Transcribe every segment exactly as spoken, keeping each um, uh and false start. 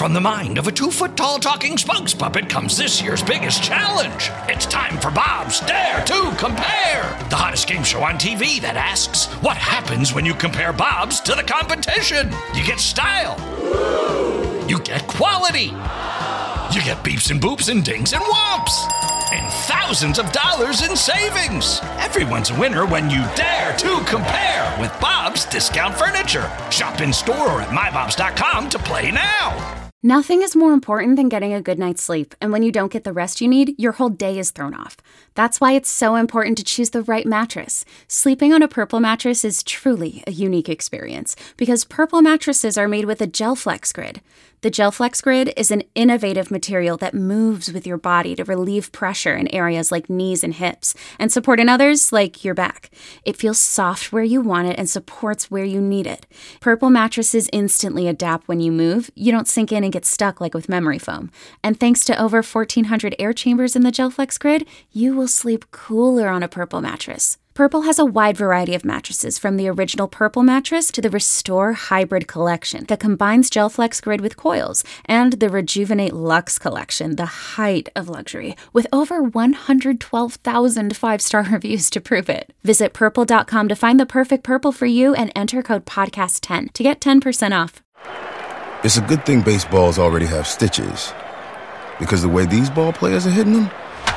From the mind of a two-foot-tall talking spokes puppet comes this year's biggest challenge. It's time for Bob's Dare to Compare, the hottest game show on T V that asks, what happens when you compare Bobs to the competition? You get style. You get quality. You get beeps and boops and dings and whomps. And thousands of dollars in savings. Everyone's a winner when you dare to compare with Bob's Discount Furniture. Shop in store or at my bobs dot com to play now. Nothing is more important than getting a good night's sleep, and when you don't get the rest you need, your whole day is thrown off. That's why it's so important to choose the right mattress. Sleeping on a Purple mattress is truly a unique experience, because Purple mattresses are made with a GelFlex Grid. The GelFlex Grid is an innovative material that moves with your body to relieve pressure in areas like knees and hips, and support in others like your back. It feels soft where you want it and supports where you need it. Purple mattresses instantly adapt when you move. You don't sink in and get stuck like with memory foam. And thanks to over fourteen hundred air chambers in the GelFlex Grid, you will sleep cooler on a Purple mattress. Purple has a wide variety of mattresses, from the original Purple mattress to the Restore Hybrid collection that combines GelFlex Grid with coils, and the Rejuvenate Luxe collection, the height of luxury, with over one hundred twelve thousand five-star reviews to prove it. Visit purple dot com to find the perfect Purple for you and enter code podcast ten to get ten percent off. It's a good thing baseballs already have stitches, because the way these ball players are hitting them,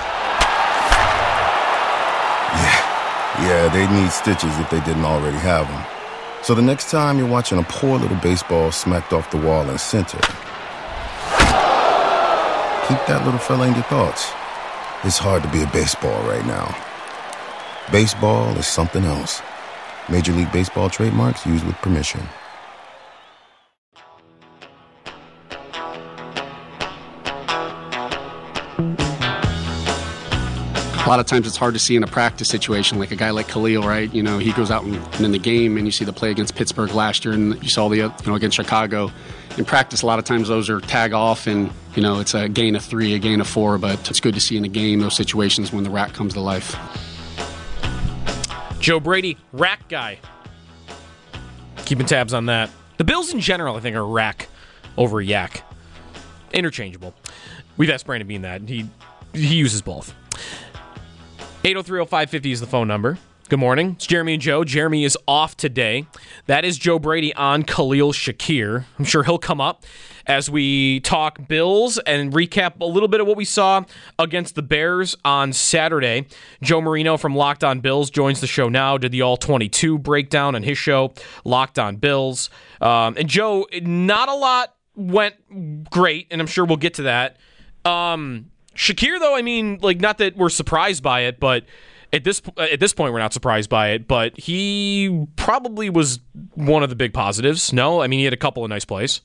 yeah. Yeah, they need stitches if they didn't already have them. So the next time you're watching a poor little baseball smacked off the wall in center, keep that little fella in your thoughts. It's hard to be a baseball right now. Baseball is something else. Major League Baseball trademarks used with permission. A lot of times it's hard to see in a practice situation, like a guy like Khalil, right? You know, he goes out and, and in the game, and you see the play against Pittsburgh last year, and you saw the, you know, against Chicago. In practice, a lot of times those are tag off, and, you know, it's a gain of three, a gain of four, but it's good to see in a game those situations when the rack comes to life. Joe Brady, rack guy. Keeping tabs on that. The Bills in general, I think, are rack over yak. Interchangeable. We've asked Brandon Bean that. He, he uses both. eight oh three oh five fifty is the phone number. Good morning. It's Jeremy and Joe. Jeremy is off today. That is Joe Brady on Khalil Shakir. I'm sure he'll come up as we talk Bills and recap a little bit of what we saw against the Bears on Saturday. Joe Marino from Locked On Bills joins the show now, did the all twenty-two breakdown on his show, Locked On Bills. Um, and Joe, not a lot went great, and I'm sure we'll get to that. Um... Shakir, though, I mean, like, not that we're surprised by it, but at this at this point we're not surprised by it, but he probably was one of the big positives. No? I mean, he had a couple of nice plays.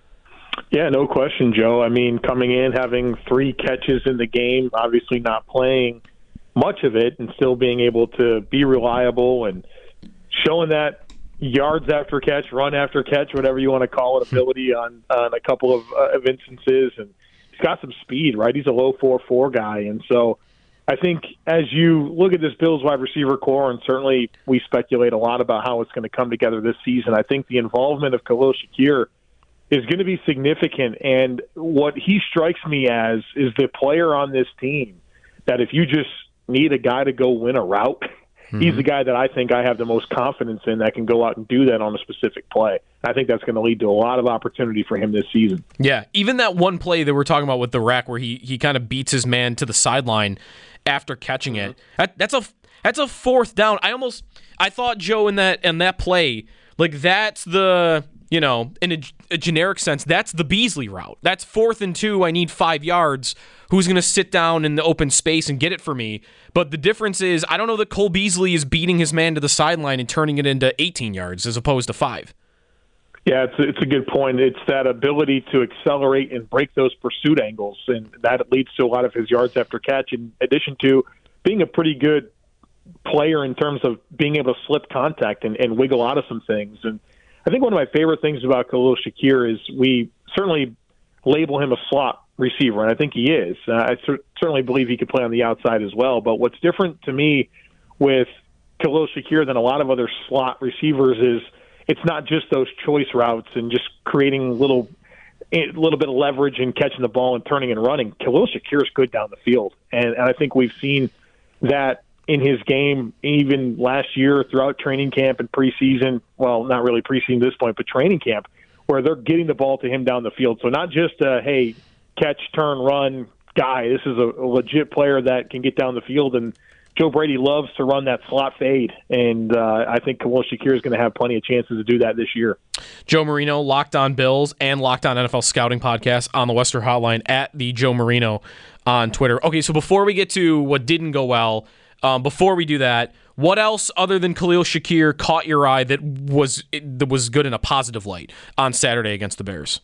Yeah, no question, Joe. I mean, coming in, having three catches in the game, obviously not playing much of it, and still being able to be reliable and showing that yards after catch, run after catch, whatever you want to call it, ability on, on a couple of, uh, of instances, and he's got some speed, right? He's a low four four guy. And so I think as you look at this Bills wide receiver core, and certainly we speculate a lot about how it's going to come together this season, I think the involvement of Khalil Shakir is going to be significant. And what he strikes me as is the player on this team that if you just need a guy to go win a route, mm-hmm. he's the guy that I think I have the most confidence in that can go out and do that on a specific play. I think that's going to lead to a lot of opportunity for him this season. Yeah, even that one play that we're talking about with the rack where he he kind of beats his man to the sideline after catching it. That, that's a that's a fourth down. I almost I thought, Joe, in that in that play, like that's the, you know, in a, a generic sense, that's the Beasley route. That's fourth and two. I need five yards. Who's going to sit down in the open space and get it for me? But the difference is, I don't know that Cole Beasley is beating his man to the sideline and turning it into eighteen yards as opposed to five. Yeah, it's a, it's a good point. It's that ability to accelerate and break those pursuit angles, and that leads to a lot of his yards after catch, in addition to being a pretty good player in terms of being able to slip contact and, and wiggle out of some things. And I think one of my favorite things about Khalil Shakir is we certainly label him a slot receiver, and I think he is. Uh, I cer- certainly believe he could play on the outside as well. But what's different to me with Khalil Shakir than a lot of other slot receivers is it's not just those choice routes and just creating little a little bit of leverage in catching the ball and turning and running. Khalil Shakir is good down the field, and, and I think we've seen that in his game even last year throughout training camp and preseason. Well, not really preseason at this point, but training camp, where they're getting the ball to him down the field. So not just a, hey, catch, turn, run guy. This is a, a legit player that can get down the field, and Joe Brady loves to run that slot fade, and uh, I think Khalil Shakir is going to have plenty of chances to do that this year. Joe Marino, Locked On Bills and Locked On N F L Scouting Podcast on the Western Hotline at the Joe Marino on Twitter. Okay, so before we get to what didn't go well, um, before we do that, what else other than Khalil Shakir caught your eye that was that was good in a positive light on Saturday against the Bears?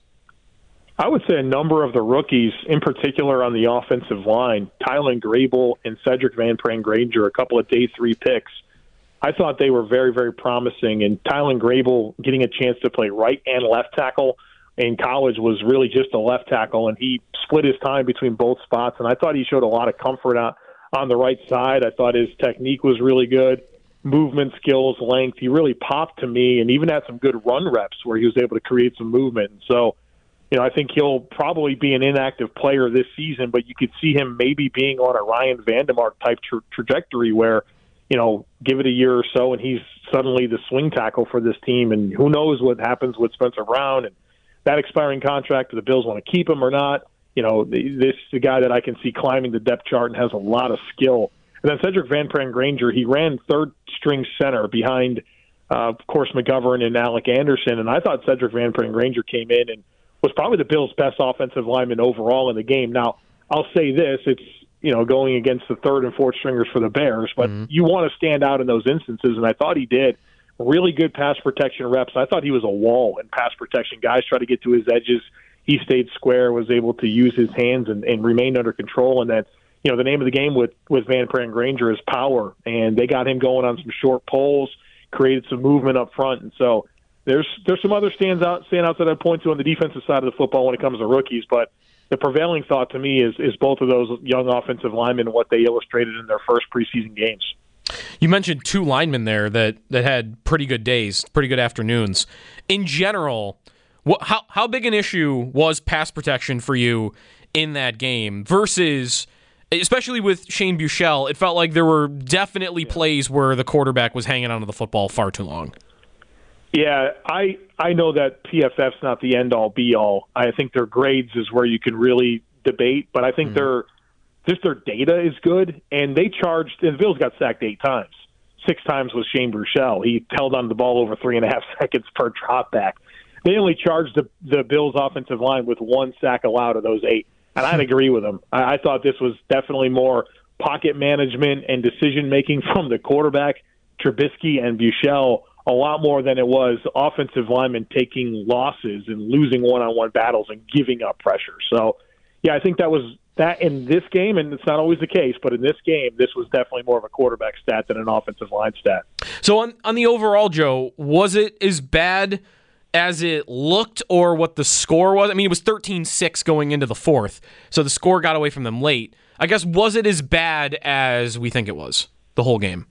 I would say a number of the rookies, in particular on the offensive line, Tylen Grable and Cedric Van Pran Granger, a couple of day three picks, I thought they were very, very promising. And Tylen Grable getting a chance to play right and left tackle in college was really just a left tackle, and he split his time between both spots. And I thought he showed a lot of comfort on, on the right side. I thought his technique was really good, movement skills, length. He really popped to me, and even had some good run reps where he was able to create some movement. And so, you know, I think he'll probably be an inactive player this season, but you could see him maybe being on a Ryan Vandemark type tra- trajectory where, you know, give it a year or so and he's suddenly the swing tackle for this team. And who knows what happens with Spencer Brown and that expiring contract. Do the Bills want to keep him or not? You know, this is a guy that I can see climbing the depth chart and has a lot of skill. And then Cedric Van Pran Granger, he ran third string center behind, uh, of course, McGovern and Alec Anderson. And I thought Cedric Van Pran Granger came in and was probably the Bills' best offensive lineman overall in the game. Now, I'll say this, it's, you know, going against the third and fourth stringers for the Bears, but mm-hmm. you want to stand out in those instances, and I thought he did. Really good pass protection reps. I thought he was a wall in pass protection. Guys try to get to his edges. He stayed square, was able to use his hands and, and remained under control. And then, you know, the name of the game with, with Van Pran Granger is power, and they got him going on some short poles, created some movement up front, and so There's there's some other stands out standouts that I'd point to on the defensive side of the football when it comes to rookies, but the prevailing thought to me is is both of those young offensive linemen and what they illustrated in their first preseason games. You mentioned two linemen there that, that had pretty good days, pretty good afternoons. In general, what, how how big an issue was pass protection for you in that game versus, especially with Shane Buechele, it felt like there were definitely yeah. plays where the quarterback was hanging onto the football far too long. Yeah, I I know that P F F's not the end-all, be-all. I think their grades is where you can really debate, but I think mm-hmm. their just their data is good, and they charged, and the Bills got sacked eight times. Six times was Shane Buechele. He held on to the ball over three and a half seconds per drop back. They only charged the, the Bills' offensive line with one sack allowed of those eight, and I'd agree with them. I, I thought this was definitely more pocket management and decision-making from the quarterback, Trubisky and Buechele, a lot more than it was offensive linemen taking losses and losing one-on-one battles and giving up pressure. So, yeah, I think that was that in this game, and it's not always the case, but in this game, this was definitely more of a quarterback stat than an offensive line stat. So on, on the overall, Joe, was it as bad as it looked or what the score was? I mean, it was thirteen six going into the fourth, so the score got away from them late. I guess, was it as bad as we think it was, the whole game?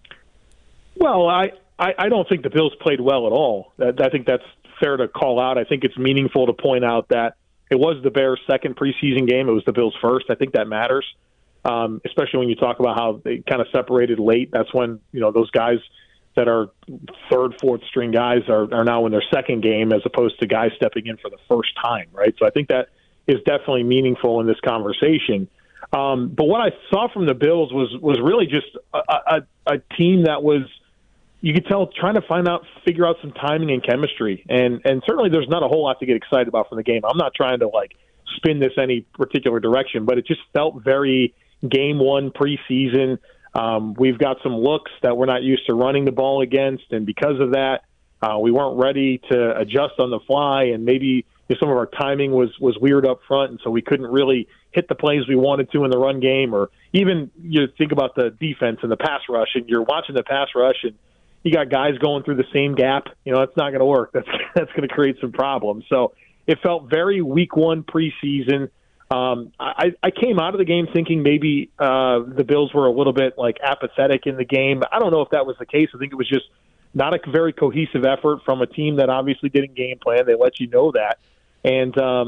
Well, I... I, I don't think the Bills played well at all. I, I think that's fair to call out. I think it's meaningful to point out that it was the Bears' second preseason game. It was the Bills' first. I think that matters, um, especially when you talk about how they kind of separated late. That's when, you know, those guys that are third, fourth string guys are, are now in their second game as opposed to guys stepping in for the first time, right? So I think that is definitely meaningful in this conversation. Um, but what I saw from the Bills was was really just a, a, a team that was, you could tell, trying to find out, figure out some timing and chemistry. And and certainly there's not a whole lot to get excited about from the game. I'm not trying to, like, spin this any particular direction, but it just felt very game one preseason. Um, we've got some looks that we're not used to running the ball against, and because of that, uh, we weren't ready to adjust on the fly, and maybe some of our timing was, was weird up front, and so we couldn't really hit the plays we wanted to in the run game. Or even you think about the defense and the pass rush, and you're watching the pass rush, and you got guys going through the same gap. You know, that's not going to work. That's that's going to create some problems. So it felt very week one preseason. Um, I, I came out of the game thinking maybe uh, the Bills were a little bit like apathetic in the game. I don't know if that was the case. I think it was just not a very cohesive effort from a team that obviously didn't game plan. They let you know that. And um,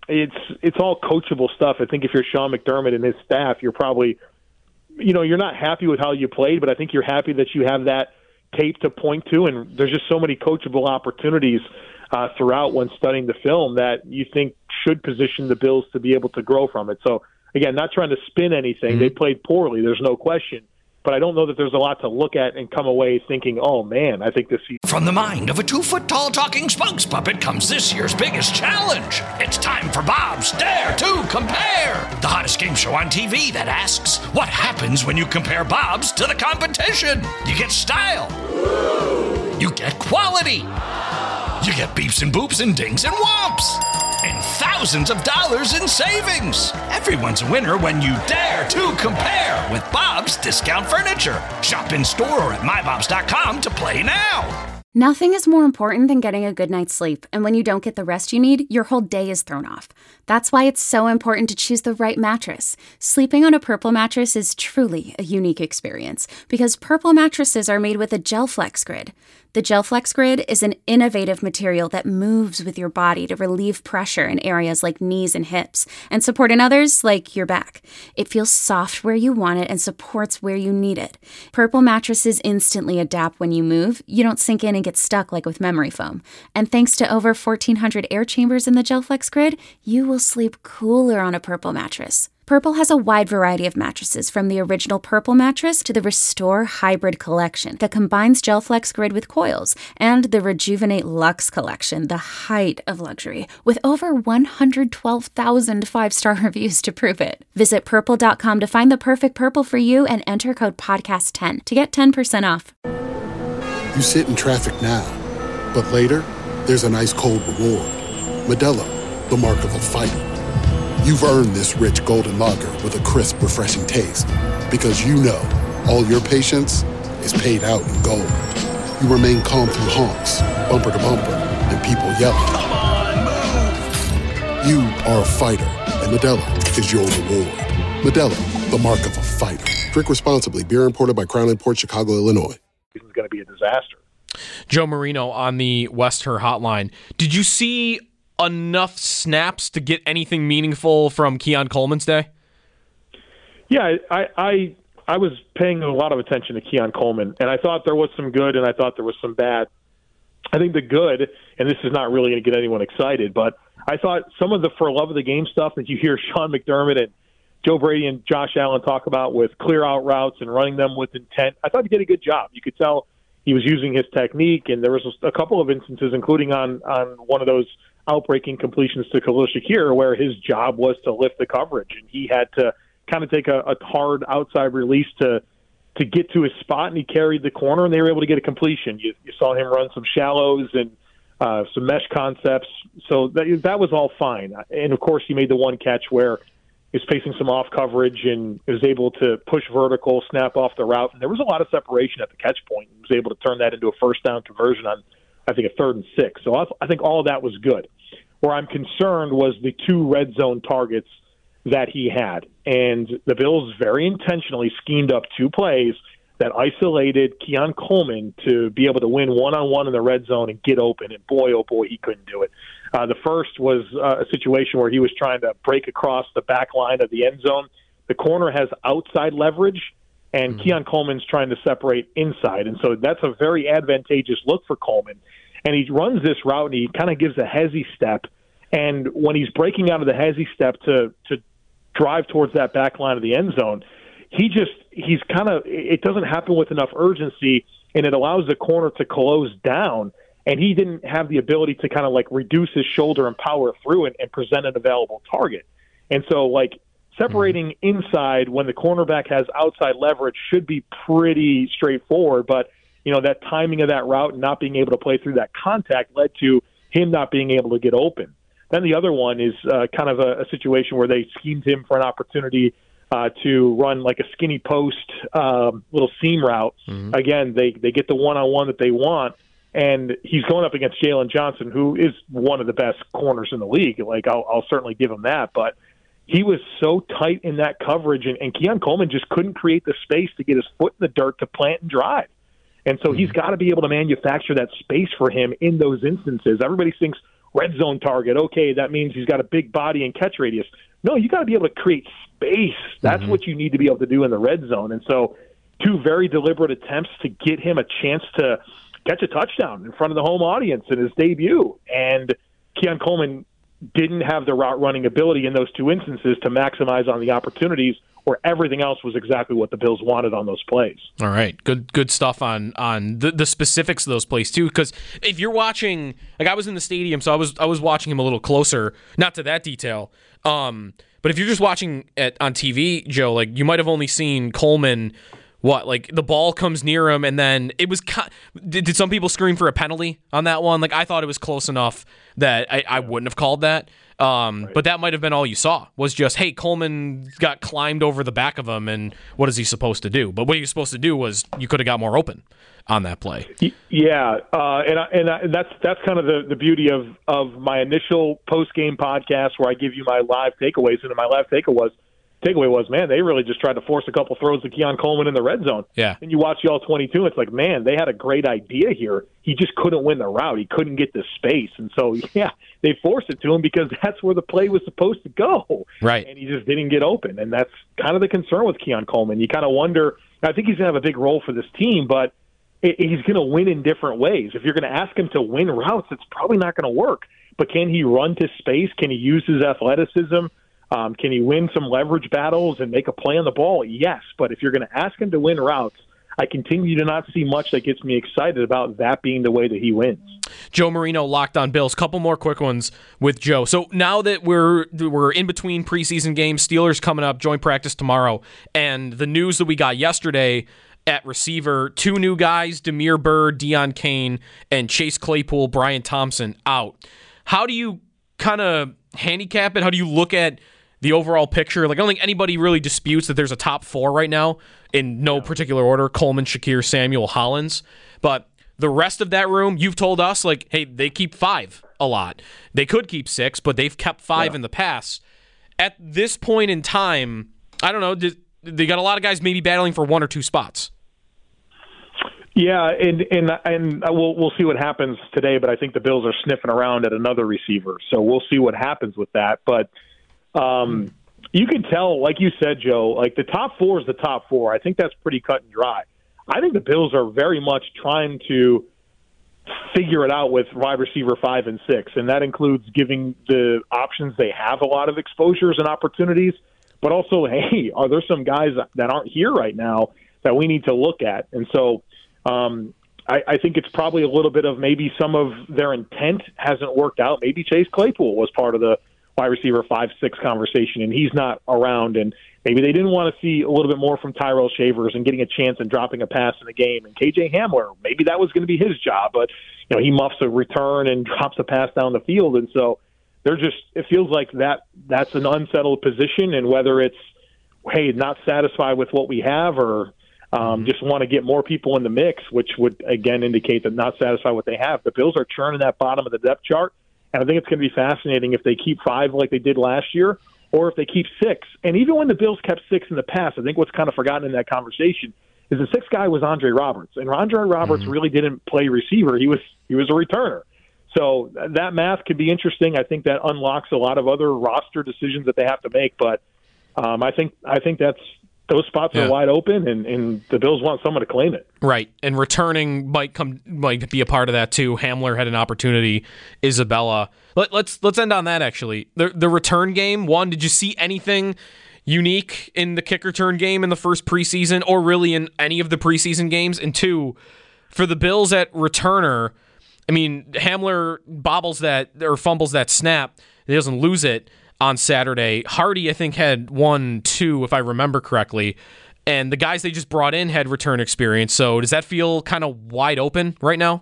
it's it's all coachable stuff. I think if you're Sean McDermott and his staff, you're probably, you know, you're not happy with how you played, but I think you're happy that you have that tape to point to, and there's just so many coachable opportunities uh, throughout when studying the film that you think should position the Bills to be able to grow from it. So, again, not trying to spin anything. Mm-hmm. They played poorly, there's no question. But I don't know that there's a lot to look at and come away thinking, oh, man, I think this season. From the mind of a two-foot-tall talking spokes puppet comes this year's biggest challenge. It's time for Bob's Dare to Compare, the hottest game show on T V that asks, what happens when you compare Bob's to the competition? You get style. You get quality. You get beeps and boops and dings and whomps. And thousands of dollars in savings. Everyone's a winner when you dare to compare with Bob's Discount Furniture. Shop in store or at my bobs dot com to play now. Nothing is more important than getting a good night's sleep, and when you don't get the rest you need, your whole day is thrown off. That's why it's so important to choose the right mattress. Sleeping on a Purple mattress is truly a unique experience, because Purple mattresses are made with a GelFlex Grid. The GelFlex Grid is an innovative material that moves with your body to relieve pressure in areas like knees and hips, and support in others like your back. It feels soft where you want it and supports where you need it. Purple mattresses instantly adapt when you move. You don't sink in and get stuck like with memory foam. And thanks to over fourteen hundred air chambers in the GelFlex Grid, you will sleep cooler on a Purple mattress. Purple has a wide variety of mattresses, from the original Purple mattress to the Restore Hybrid collection that combines GelFlex Grid with coils, and the Rejuvenate Luxe collection, the height of luxury, with over one hundred twelve thousand five-star reviews to prove it. Visit purple dot com to find the perfect Purple for you and enter code podcast ten to get ten percent off. You sit in traffic now, but later, there's an ice-cold reward. Modelo, the mark of a fighter. You've earned this rich golden lager with a crisp, refreshing taste. Because you know, all your patience is paid out in gold. You remain calm through honks, bumper to bumper, and people yelling. Come on, move! You are a fighter, and Modelo is your reward. Modelo, the mark of a fighter. Drink responsibly. Beer imported by Crown Imports, Chicago, Illinois. This is going to be a disaster. Joe Marino on the West Her hotline. Did you see enough snaps to get anything meaningful from Keon Coleman's day? Yeah, I, I I was paying a lot of attention to Keon Coleman, and I thought there was some good and I thought there was some bad. I think the good, and this is not really going to get anyone excited, but I thought some of the for love of the game stuff that you hear Sean McDermott and Joe Brady and Josh Allen talk about with clear out routes and running them with intent, I thought he did a good job. You could tell he was using his technique, and there was a couple of instances, including on, on one of those outbreaking completions to Khalil Shakir, where his job was to lift the coverage, and he had to kind of take a, a hard outside release to to get to his spot, and he carried the corner, and they were able to get a completion. You, you saw him run some shallows and uh, some mesh concepts, so that, that was all fine. And, of course, he made the one catch where he was facing some off coverage and was able to push vertical, snap off the route, and there was a lot of separation at the catch point. He was able to turn that into a first down conversion on, I think, a third and six. So I, I think all of that was good. Where I'm concerned was the two red zone targets that he had. And the Bills very intentionally schemed up two plays that isolated Keon Coleman to be able to win one-on-one in the red zone and get open. And boy, oh boy, he couldn't do it. Uh, the first was uh, a situation where he was trying to break across the back line of the end zone. The corner has outside leverage, and mm-hmm. Keon Coleman's trying to separate inside. And so that's a very advantageous look for Coleman. And he runs this route, and he kind of gives a hezzy step. And when he's breaking out of the hezzy step to to drive towards that back line of the end zone, he just he's kind of it doesn't happen with enough urgency, and it allows the corner to close down. And he didn't have the ability to kind of like reduce his shoulder and power through it and present an available target. And so, like, separating mm-hmm. inside when the cornerback has outside leverage should be pretty straightforward, but you know, that timing of that route and not being able to play through that contact led to him not being able to get open. Then the other one is uh, kind of a, a situation where they schemed him for an opportunity uh, to run like a skinny post um, little seam route. Mm-hmm. Again, they, they get the one-on-one that they want, and he's going up against Jalen Johnson, who is one of the best corners in the league. Like, I'll, I'll certainly give him that, but he was so tight in that coverage, and, and Keon Coleman just couldn't create the space to get his foot in the dirt to plant and drive. And so he's got to be able to manufacture that space for him in those instances. Everybody thinks red zone target. Okay, that means he's got a big body and catch radius. No, you got to be able to create space. That's mm-hmm. what you need to be able to do in the red zone. And so two very deliberate attempts to get him a chance to catch a touchdown in front of the home audience in his debut. And Keon Coleman didn't have the route running ability in those two instances to maximize on the opportunities, where everything else was exactly what the Bills wanted on those plays. All right, good good stuff on on the, the specifics of those plays too. Because if you're watching, like I was in the stadium, so I was I was watching him a little closer, not to that detail. Um, but if you're just watching it on T V, Joe, like you might have only seen Coleman. What, like the ball comes near him, and then it was. Did, did some people scream for a penalty on that one? Like I thought it was close enough that I, I wouldn't have called that. Um, right. But that might have been all you saw was just, hey, Coleman got climbed over the back of him, and what is he supposed to do? But what he was supposed to do was you could have got more open on that play. Yeah, uh, and I, and I, that's that's kind of the, the beauty of of my initial post game podcast where I give you my live takeaways, and my live takeaway was. Takeaway was, man, they really just tried to force a couple throws to Keon Coleman in the red zone. Yeah. And you watch the all twenty-two, it's like, man, they had a great idea here. He just couldn't win the route. He couldn't get the space. And so, yeah, they forced it to him because that's where the play was supposed to go. Right. And he just didn't get open. And that's kind of the concern with Keon Coleman. You kind of wonder, I think he's going to have a big role for this team, but it, he's going to win in different ways. If you're going to ask him to win routes, it's probably not going to work. But can he run to space? Can he use his athleticism? Um, can he win some leverage battles and make a play on the ball? Yes, but if you're going to ask him to win routes, I continue to not see much that gets me excited about that being the way that he wins. Joe Marino, Locked On Bills. Couple more quick ones with Joe. So now that we're we're in between preseason games, Steelers coming up, joint practice tomorrow, and the news that we got yesterday at receiver, two new guys, Damiere Byrd, Deon Cain, and Chase Claypool, Brian Thompson out. How do you kind of handicap it? How do you look at the overall picture? Like, I don't think anybody really disputes that there's a top four right now in no particular order: Coleman, Shakir, Samuel, Hollins. But the rest of that room, you've told us, like, hey, they keep five a lot. They could keep six, but they've kept five yeah. in the past. At this point in time, I don't know, they got a lot of guys maybe battling for one or two spots. Yeah, and and and we'll we'll see what happens today. But I think the Bills are sniffing around at another receiver, so we'll see what happens with that. But um, you can tell, like you said, Joe, like the top four is the top four. I think that's pretty cut and dry. I think the Bills are very much trying to figure it out with wide receiver five and six, and that includes giving the options they have a lot of exposures and opportunities, but also, hey, are there some guys that aren't here right now that we need to look at? And so um, I, I think it's probably a little bit of maybe some of their intent hasn't worked out. Maybe Chase Claypool was part of the wide receiver five six conversation, and he's not around, and maybe they didn't want to see a little bit more from Tyrell Shavers and getting a chance and dropping a pass in the game. And K J Hamler, maybe that was going to be his job, but you know he muffs a return and drops a pass down the field, and so they're just. It feels like that that's an unsettled position, and whether it's hey not satisfied with what we have or um, just want to get more people in the mix, which would again indicate that not satisfied with what they have. The Bills are churning that bottom of the depth chart, and I think it's going to be fascinating if they keep five like they did last year, or if they keep six. And even when the Bills kept six in the past, I think what's kind of forgotten in that conversation is the sixth guy was Andre Roberts. And Andre Roberts mm-hmm. really didn't play receiver. He was he was a returner. So that math could be interesting. I think that unlocks a lot of other roster decisions that they have to make. But um, I think I think that's those spots yeah. are wide open, and, and the Bills want someone to claim it. Right, and returning might come might be a part of that too. Hamler had an opportunity. Isabella. Let, let's let's end on that. Actually, the the return game. One, did you see anything unique in the kick return game in the first preseason, or really in any of the preseason games? And two, for the Bills at returner, I mean, Hamler bobbles that or fumbles that snap. He doesn't lose it on Saturday. Hardy, I think, had one, two, if I remember correctly. And the guys they just brought in had return experience. So does that feel kind of wide open right now?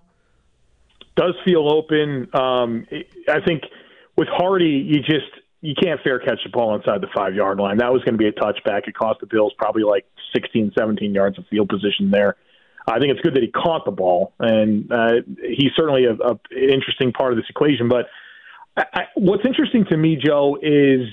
Does feel open. Um, I think with Hardy, you just you can't fair catch the ball inside the five-yard line. That was going to be a touchback. It cost the Bills probably like sixteen, seventeen yards of field position there. I think it's good that he caught the ball, and uh, he's certainly a, a, an interesting part of this equation. But I, I, what's interesting to me, Joe, is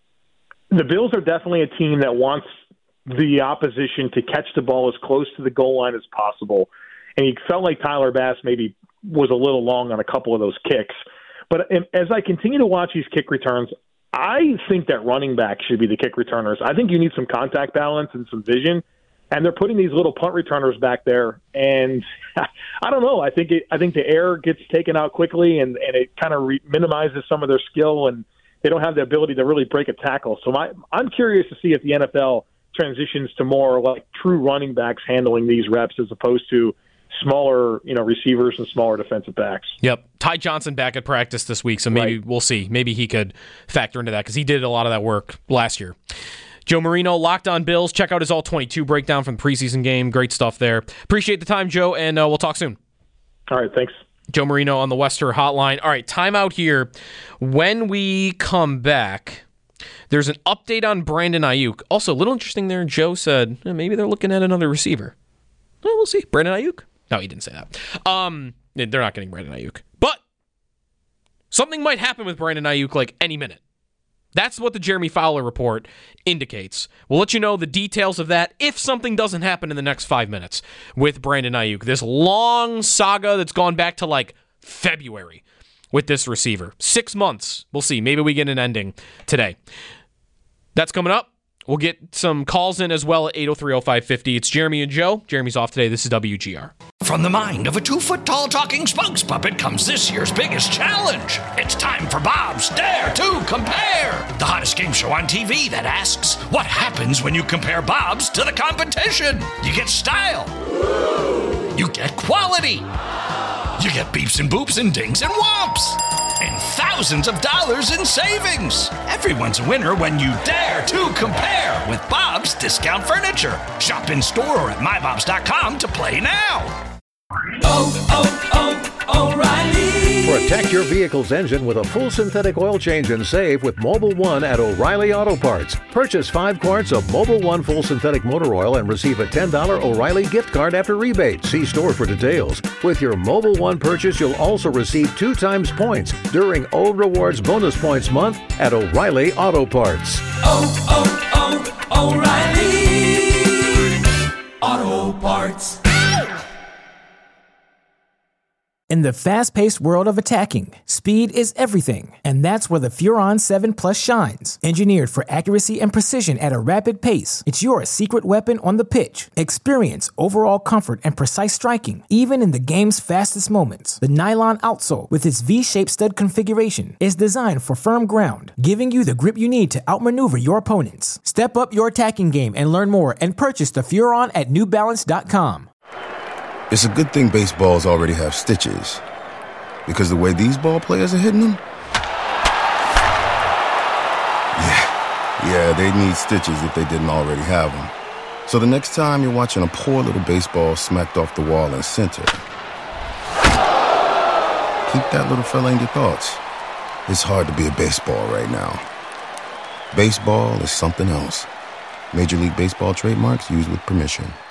the Bills are definitely a team that wants the opposition to catch the ball as close to the goal line as possible. And you felt like Tyler Bass maybe was a little long on a couple of those kicks. But as I continue to watch these kick returns, I think that running back should be the kick returners. I think you need some contact balance and some vision, and they're putting these little punt returners back there. And I don't know. I think it, I think the air gets taken out quickly, and, and it kind of re- minimizes some of their skill, and they don't have the ability to really break a tackle. So my, I'm curious to see if the N F L transitions to more like true running backs handling these reps as opposed to smaller, you know, receivers and smaller defensive backs. Yep. Ty Johnson back at practice this week, so maybe right. we'll see. Maybe he could factor into that because he did a lot of that work last year. Joe Marino, Locked On Bills. Check out his all twenty-two breakdown from the preseason game. Great stuff there. Appreciate the time, Joe, and uh, we'll talk soon. All right, thanks. Joe Marino on the Wester Hotline. All right, time out here. When we come back, there's an update on Brandon Ayuk. Also, a little interesting there, Joe said eh, maybe they're looking at another receiver. Well, we'll see. Brandon Ayuk? No, he didn't say that. Um, they're not getting Brandon Ayuk. But something might happen with Brandon Ayuk like any minute. That's what the Jeremy Fowler report indicates. We'll let you know the details of that if something doesn't happen in the next five minutes with Brandon Ayuk. This long saga that's gone back to like February with this receiver. Six months. We'll see. Maybe we get an ending today. That's coming up. We'll get some calls in as well at eight oh three oh five fifty. It's Jeremy and Joe. Jeremy's off today. This is W G R. From the mind of a two-foot-tall talking spokes puppet comes this year's biggest challenge. It's time for Bob's Dare to Compare, the hottest game show on T V that asks, what happens when you compare Bob's to the competition? You get style. You get quality. You get beeps and boops and dings and whomps. And thousands of dollars in savings. Everyone's a winner when you dare to compare with Bob's Discount Furniture. Shop in store or at my bobs dot com to play now. Oh, oh, oh, O'Reilly. Protect your vehicle's engine with a full synthetic oil change and save with Mobil one at O'Reilly Auto Parts. Purchase five quarts of Mobil one full synthetic motor oil and receive a ten dollars O'Reilly gift card after rebate. See store for details. With your Mobil one purchase, you'll also receive two times points during O Rewards Bonus Points Month at O'Reilly Auto Parts. Oh, oh, oh, O'Reilly Auto Parts. In the fast-paced world of attacking, speed is everything, and that's where the Furon seven Plus shines. Engineered for accuracy and precision at a rapid pace, it's your secret weapon on the pitch. Experience overall comfort and precise striking, even in the game's fastest moments. The nylon outsole, with its V-shaped stud configuration, is designed for firm ground, giving you the grip you need to outmaneuver your opponents. Step up your attacking game and learn more and purchase the Furon at new balance dot com. It's a good thing baseballs already have stitches, because the way these ball players are hitting them, yeah, yeah, they need stitches if they didn't already have them. So the next time you're watching a poor little baseball smacked off the wall in center, keep that little fella in your thoughts. It's hard to be a baseball right now. Baseball is something else. Major League Baseball trademarks used with permission.